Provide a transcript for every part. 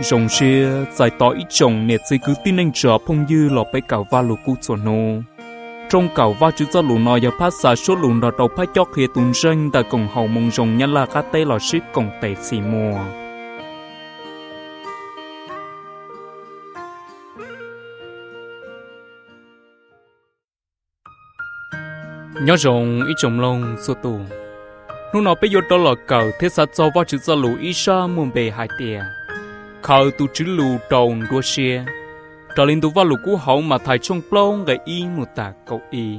rồng xe giải tỏ ít chồng nét dây cứ tin anh trở phong dư lọ bay cào va lù cú chuẩn nô trong cào va chữ cho lù nọ giờ phát xả số lù nọ đầu phát chót khi tuần ranh tại cổng hậu mông rồng nhăn là cá tê lò ship cổng tệ xì mùa nhớ rồng ít chồng lông số tù lúc nào bây giờ đó là cào thế sao cho va chữ cho lù ít sa muôn bề hai tiền khâu tu chữ lù tròn đua xe trở lên tu va lù cú hậu mà thải trong plong gậy y một tà cầu y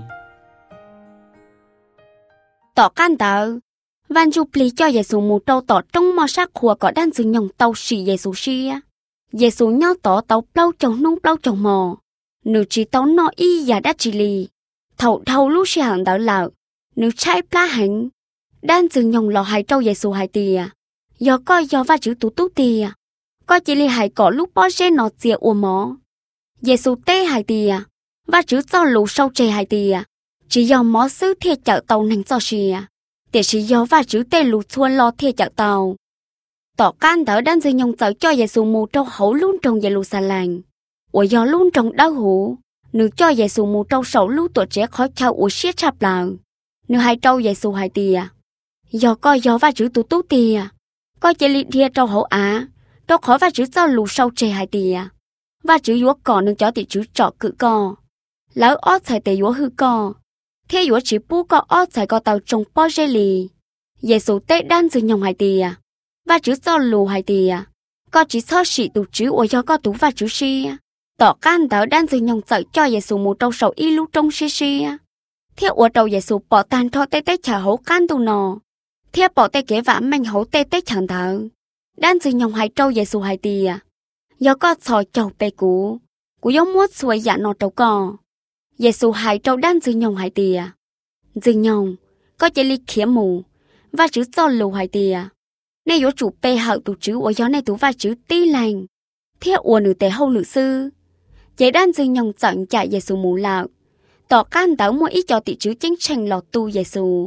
tỏ can tờ van du pli cho Giêsu mù trâu tỏ trong mò sắc khua có đan dừng nhồng tàu xì Giêsu xia Giêsu nhớ tỏ tàu plau trồng nung plau trồng mò nữ chỉ tàu nọ y và đắt chỉ lì thầu thầu lúc xe hàng đảo lợ nữ trái pla hành đan dừng nhồng lò hai trâu Giêsu hai tìa do coi do va chữ tú tú tìa coi chỉ li hai cỏ lúc bó xe nọ chìa ua mỏ Giêsu tê hai tìa và chữ cho lù sâu chè hai tìa chỉ do mỏ sư thiệt chợ tàu nành cho xìa để chỉ do và chữ tê lù xuân lo thiệt chợ tàu tỏ can đỡ đan dừng nhồng chợ cho Giêsu mù trâu hậu luôn trong Giê-lu-sa-lem ủa do luôn trong đau hủ nữ cho Giêsu mù trâu sầu lưu tuổi trẻ khó chào ủa xiết chạp lờ nữ hai trâu Giêsu hai tìa do coi do và chữ tú tú tìa coi chỉ li thiệt trâu hậu á đâu khỏi và chữ cho lù sâu chè hai tìa và chữ dúa cò nương chó thì chữ trọ cự cò lỡ ót xài tề dúa hư cò thế dúa chỉ pu cò ót xài cò tàu trồng po dê lì Giêsu tê đan dừng nhồng hai tìa và chữ cho lù hai tìa có chỉ so sĩ tụ chữ ủa do có tú và chữ si tỏ can tớ đan dừng nhồng sợ cho Giêsu mù trâu sầu y lưu trong si thế ủa trâu Giêsu bỏ tàn thọ tê tê chả hấu can tù nọ thế bỏ tê kế vã manh hấu tê tê chẳng thở đan dừng nhồng hai trâu Giêsu hai tìa do có sòi chầu bê cú giống muốt xuôi dạ nọ trâu cò Giêsu hai trâu đan dừng nhồng hai tìa dừng nhồng có chỉ li khía mù và chữ cho lù hai tìa nay yếu chủ bê hậu tụ chữ ủa gió này tú và chữ tí lành thế ủa nữ tế hậu nữ sư chế đan dừng nhồng chọn chạy Giêsu mù lạo tỏ can táo mua ít cho tỷ chữ chính tranh lọt tu Giêsu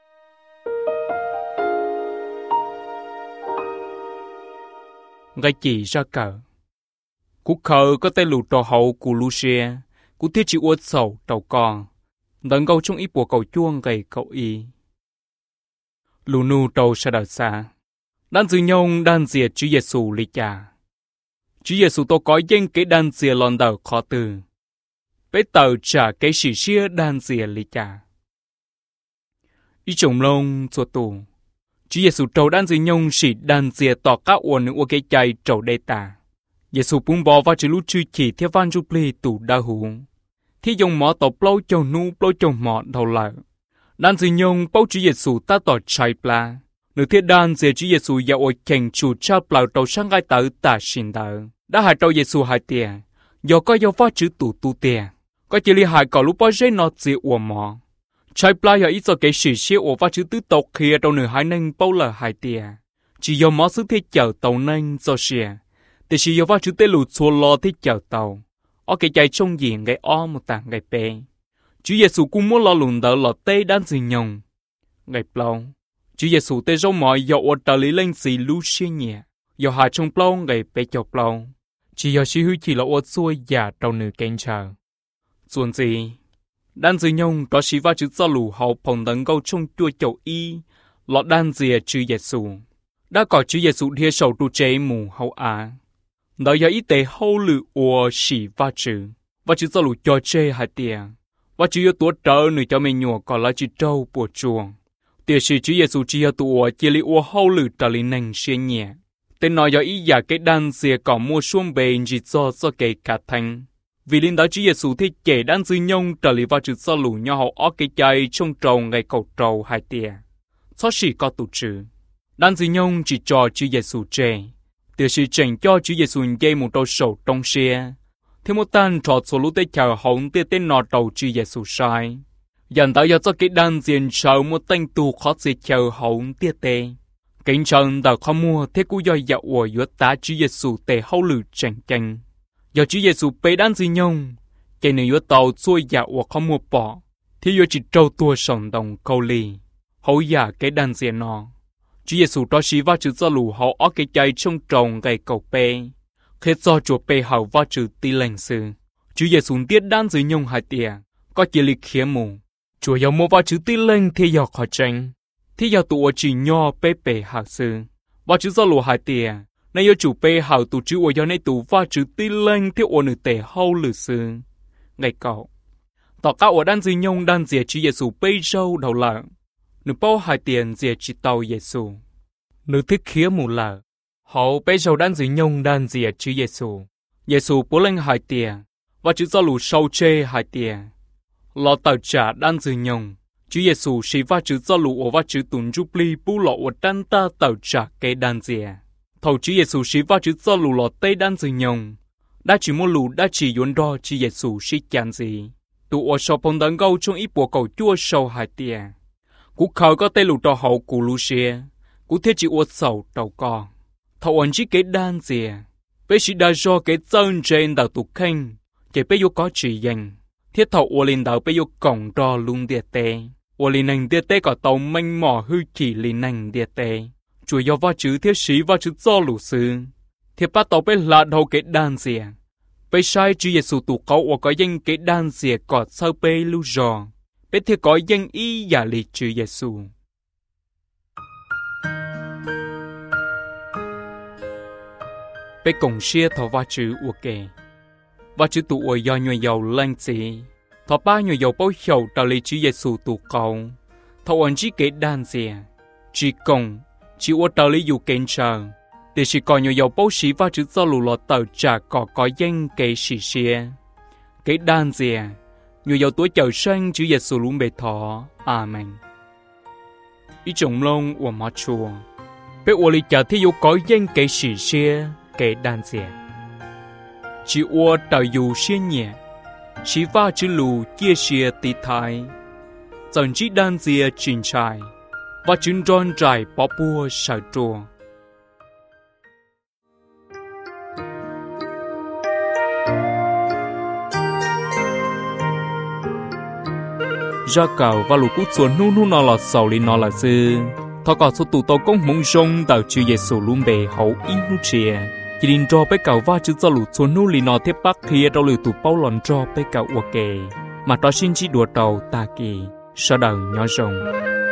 ngay chỉ ra cờ cú khờ có tay lù trò hậu của Lucia cú thiết chịu uất sầu trầu con đấng câu trong ít bộ cầu chuông gầy cậu y lù nu trầu sa đờ xa đan dư nhông đan dìa Chúa Giêsu lì cha Chúa Giêsu tôi có danh cái đan dìa lon đầu khó từ bé tờ trả cái sĩ xia đan dìa lì cha ý chồng lông cho tù Chúa Giêsu trầu đan dư nhông sĩ đan dìa tỏ các uẩn của cái chạy trầu đê ta Giêsu bung bò vào chữ lũ chư chỉ theo van du pli tù đa hủ thì dùng mỏ tàu plau châu nu plau châu mỏ đầu lại đan dư nhông bao Chúa Giêsu ta tỏ chạy pla nửa thiết đan dìa Chúa Giêsu dạo ôi kèn chủ cha plau tàu sang gai tờ ta xin tờ đã hại trâu Giêsu hai tiền do có do phát chữ tù tu tiền có chỉ li hại cỏ lúc bao giờ nó dễ uổng mỏ trái pla giờ ít cho cái sự xia uổng phát chữ tứ tộc kia trâu nửa hai nâng bao là hai tiền chỉ do mỏ sức thiết chở tàu nâng do xia thì chỉ do phát chữ tê lụt xua lo thiết chở tàu ở cái chạy trong diện cái o một tảng cái bê Chúa Giêsu cũng muốn lo lùn đỡ lọt tê đan dừng nhồng ngày plau Chúa Giêsu tê rau mọi dạo ở trà lý lên xì lưu xia nhẹ do hạ trong plau ngày bê chọc plau chỉ do sĩ hư chỉ là ô xuôi giả trâu nửa kênh chờ xuân gì đan dư nhông có sĩ va chữ do lù hậu phòng tấn câu trong chua chậu y lọt đan dìa Chúa Giêsu đã có Chúa Giêsu thia sầu tu chế mù hậu á đó giờ y tế hậu lự ua sĩ va chữ do lù cho chê hai tiền và chỉ có tuổi trở nửa cho mình nhua còn lại chỉ trâu bùa chuồng tiền sĩ Chúa Giêsu chỉ có tuổi chỉ li ua hậu lự trở lên nành xia nhẹ tên nói do ý giả cái đan dìa có mua xuông bền chỉ do cái cả thành vì linh đó Chúa Giêsu thích kể đan dư nhông trở lại vào chữ do lù nhau hậu óc cái chay trong trầu ngày cầu trầu hai tiền xót xỉ có tụ chữ đan dư nhông chỉ cho Chúa Giêsu chê tiền sĩ chỉnh cho Chúa Giêsu dây một trâu sầu trong xe thêm một tan trọt số lũ tê chờ hổng tê tên nọ trầu Chúa Giêsu sai dần tới cho cái đan diện chờ một tên tù khó sẽ chờ hổng tê tê kính chân đã không mua thế cú do dạo của yếu tá Chúa Giêsu tê hậu lử chẳng chanh do Chúa Giêsu bế đan dư nhông cái này yếu tàu xuôi dạo của không mua bỏ thì yếu chỉ trâu tua sòng đồng câu lì hậu giả cái đan diện nọ Chúa Giêsu đó xí vào chữ do lù hậu ở cái chạy trong trồng gầy cầu bê khi cho chúa bê hậu và chữ tì lệnh sư Chúa Giêsu tiết đan dưới nhung hai tiền có chỉ lịch khía mù Chúa yêu mua và chữ tì lệnh thì yêu khó tranh thì yêu tụ chỉ nhỏ bê bê hậu sư và chữ do lùa hai tiền nay yêu chủ bê hậu tụ chữ yêu nay tụ và chữ tì lệnh thì ô nữ tệ hậu lử sư ngày cậu tỏ cao ở đan dưới nhung đan dìa Chúa Giêsu bê râu đầu lợn nữ bao hai tiền dìa chỉ tàu Giêsu nữ thích khía mù lợ hậu bê râu đan dưới nhung đan dìa Chúa Giêsu Giêsu bố lên hai tiền và chữ do lù sâu chê hai tiền lọ tàu trả đan dưới nhung Chúa Giêsu sĩ và chữ do lù ở và chữ tùn giúp ly bù lọ ở đan ta tàu trả cái đan dìa thầu Chúa Giêsu sĩ và chữ do lù lọ tây đan dưới nhung đã chỉ mua lù đã chỉ yuan đo Chúa Giêsu sĩ chán gì tụ ở sau phong đằng gâu trong ít bộ cầu chua sâu hai tiền cú khờ có tay lù trò hậu cú lù xe cú thiết chỉ uất sầu đầu con thầu ẩn chỉ cái đan dìa bé chỉ đã do cái chân trên đầu tụ khanh chỉ bé yêu có chỉ dành thiết thầu uất lên đầu bé yêu cổng đo luôn địa tê uất lên nành địa tê có tàu manh mỏ hư chỉ lên nành địa tê chủ yếu vào chữ thiết sĩ vào chữ do lù sư thiết bắt tàu bé là đầu cái đan dìa bé sai Chúa Giêsu tụ cậu có danh cái đan dìa có sau bé lưu rò bé thiết có danh ý giả lì Chúa Giêsu bé cùng xia thọ va chữ u kề va chữ tụ ở do nhồi dầu lên gì thọ ba nhồi dầu bao hiểu đạo lý Chúa Giêsu tụ cầu thọ ẩn chỉ cái đan dìa chỉ cùng chỉ ở đạo lý dù kén chờ để chỉ còn nhồi dầu bao xí va chữ do lù lọt tàu trả có danh cái xì xia cái đan dìa nhồi dầu tuổi chờ sinh Chúa Giêsu luôn bề thọ amen ý trồng lông của má chùa bé ở lý trả thì dù có danh cái xì xia cái đan dìa chỉ ở tàu dù xia nhẹ chỉ va chữ lù chia xia tì thái dần chỉ đan dìa chín trái và chứng tròn trải bỏ bùa sợ trùa ra cầu và lũ cút xuống nu nu nó là sầu li nó là dư thọ có số tụ tàu công mông rong tàu Chúa Giêsu luôn bề hậu in nu chia chỉ định cho bé cầu va chữ do lũ xuống nu li nó tiếp bắc kia đâu lũ tụ bao lòn cho bé cầu ok mà đó xin chỉ đùa tàu ta kỳ sau đầu nhỏ rồng